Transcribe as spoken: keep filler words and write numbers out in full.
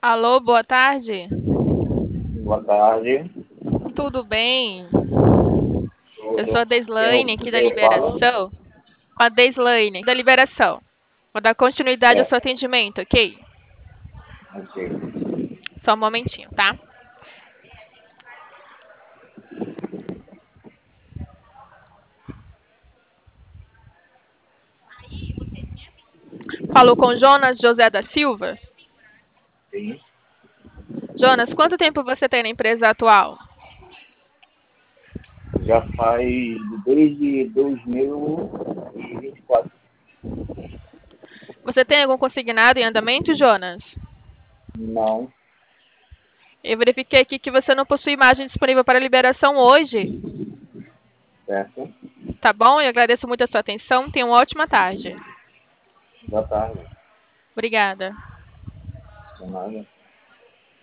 Alô, boa tarde. Boa tarde. Tudo bem? Eu sou a Tudo. Deslaine Quem, aqui da quem fala? liberação. A Deslaine da liberação. Vou dar continuidade ao É, seu atendimento, ok? ok. Só um momentinho, tá? Falou com Jonas José da Silva. Sim. Jonas, quanto tempo você tem na empresa atual? Já faz desde dois mil e vinte e quatro. Você tem algum consignado em andamento, Jonas? Não, Eu verifiquei aqui que você não possui imagem disponível para liberação hoje. certo? Tá bom? Eu agradeço muito a sua atenção. Tenha uma ótima tarde. Boa tarde. Obrigada. De nada.